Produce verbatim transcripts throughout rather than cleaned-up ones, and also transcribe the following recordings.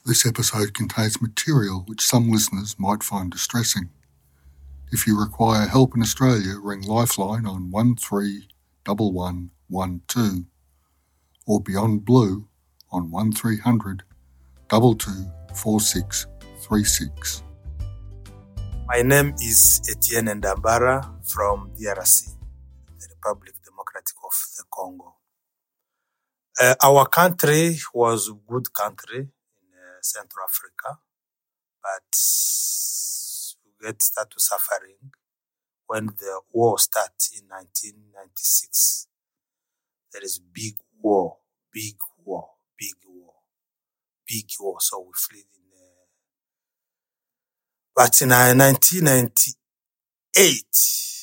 This episode contains material which some listeners might find distressing. If you require help in Australia, ring Lifeline on one three one one one two or Beyond Blue on one three hundred two two four six three six. My name is Etienne Ndambara from D R C, the Republic Democratic of the Congo. Uh, our country was a good country in uh, Central Africa, but we get started suffering when the war started in nineteen ninety-six. There is big war, big war, big war, big war. So we fled in. Uh, but in uh, nineteen ninety-eight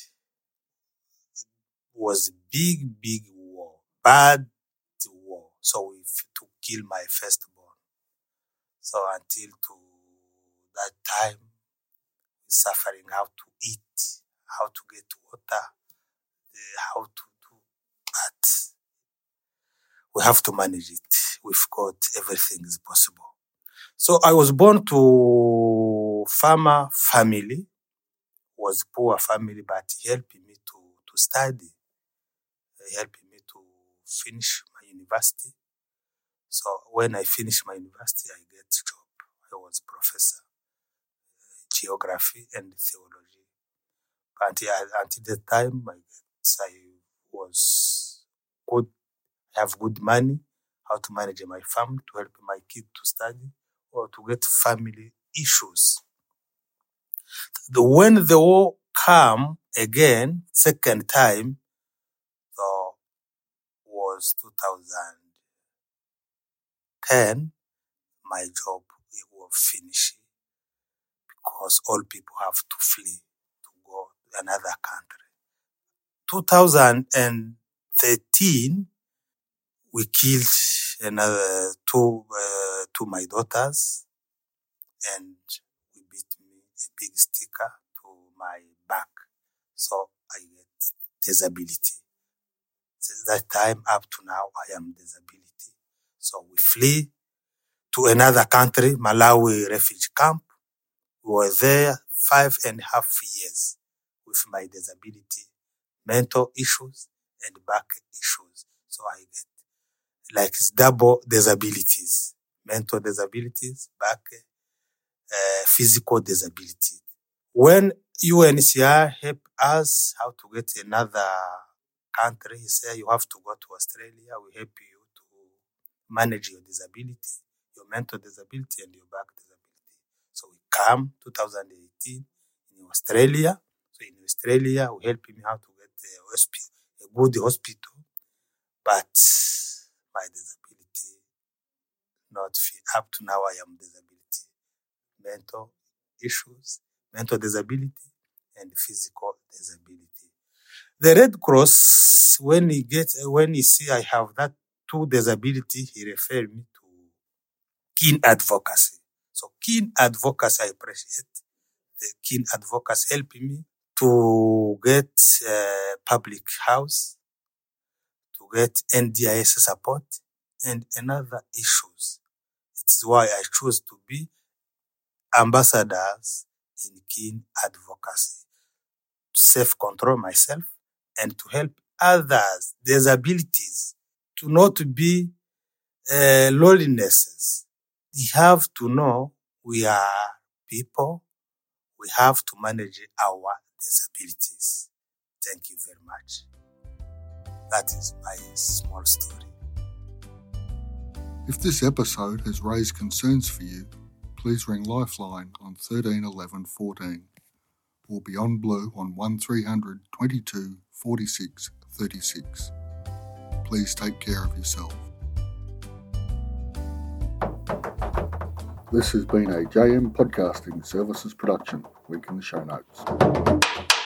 was big, big war, bad war. So we f- to kill my firstborn. So until to that time, we suffering how to eat, how to get water, uh, how to do, but we have to manage it. With God, everything is possible. So I was born to farmer family, was poor family, but he helped me to, to study. He helped me to finish my university. So when I finished my university, I get a job. I was professor, uh, geography and theology. Until, until that time, I, guess I was good, I have good money, how to manage my family, to help my kid to study, or to get family issues. The, when the war came again, second time, so was two thousand ten, my job was finished because all people have to flee to go to another country. two thousand thirteen, we killed another two, uh, two my daughters, and we beat me a big sticker to my back. So I get disability. Since that time up to now, I am disability. So we flee to another country, Malawi refugee camp. We were there five and a half years with my disability, mental issues and back issues. So I get like it's double disabilities, mental disabilities, back, uh, physical disability. When U N C R helped us how to get another country, he said you have to go to Australia. We help you to manage your disability, your mental disability and your back disability. So we come twenty eighteen in Australia. So in Australia, we help him how to get a, hospi- a good hospital, but my disability not fit. Up to now, I am disability, mental issues, mental disability, and physical disability. The Red Cross, when he gets, when he see I have that two disability, he refer me to Keen Advocacy. So Keen Advocacy, I appreciate the Keen Advocacy helping me to get uh, public house, to get N D I S support, and another issues. It's why I choose to be ambassadors in Keen Advocacy, to self-control myself and to help others, disabilities, to not be uh, lowlinesses. We have to know we are people. We have to manage our disabilities. Thank you very much. That is my small story. If this episode has raised concerns for you, please ring Lifeline on thirteen eleven fourteen or Beyond Blue on one three hundred two two four six three six. Please take care of yourself. This has been a J M Podcasting Services production. Link in the show notes.